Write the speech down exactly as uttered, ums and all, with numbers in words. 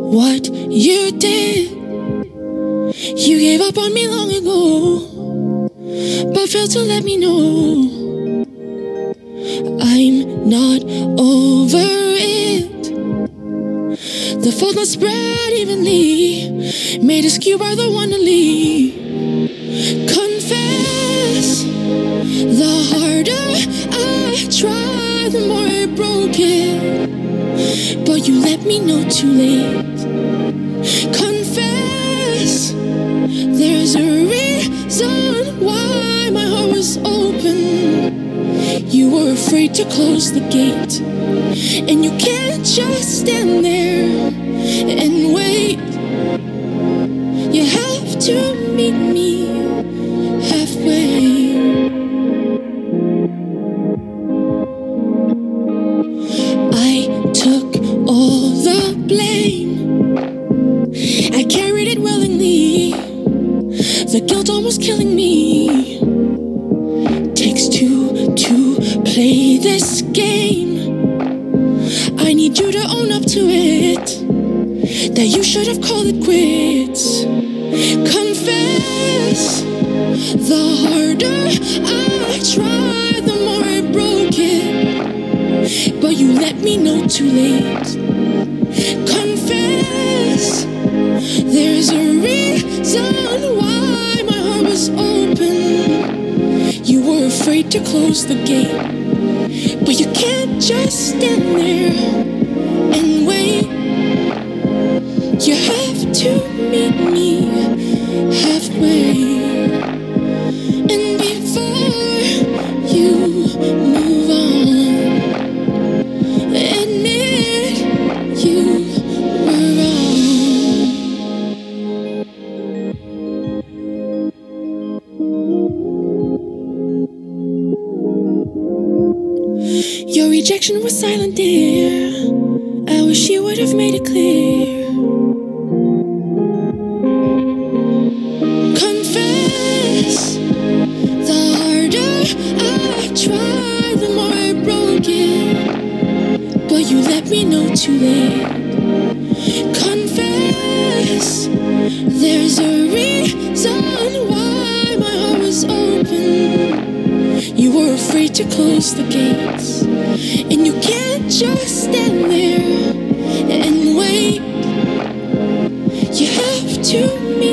what you did. You gave up on me long ago, but failed to let me know I'm not over it. The fault not spread evenly, made us skew by the one to leave. Confess, the harder I try, the more I broke it, but you let me know too late. Confess, there's a reason why my heart was open. You were afraid to close the gate, and you can't just stand there and wait. You have to meet me halfway. I took all the blame, I carried it willingly. The guilt almost killing me. Takes two to play this game. I need you to own up to it, that you should have called it quits. Confess, the harder I try, the more I broke it, but you let me know too late. Confess, there's a reason why my heart was open. You were afraid to close the gate, but you can't just stand there and wait. You have to meet me halfway. And before you move on, admit you were wrong. Your rejection was silent, dear. I wish you would have made it clear. Confess, the harder I try, the more I broke it, but you let me know too late. Confess, there's a reason why my heart was open. You were afraid to close the gates, and you can't just stand there and wait. You have to meet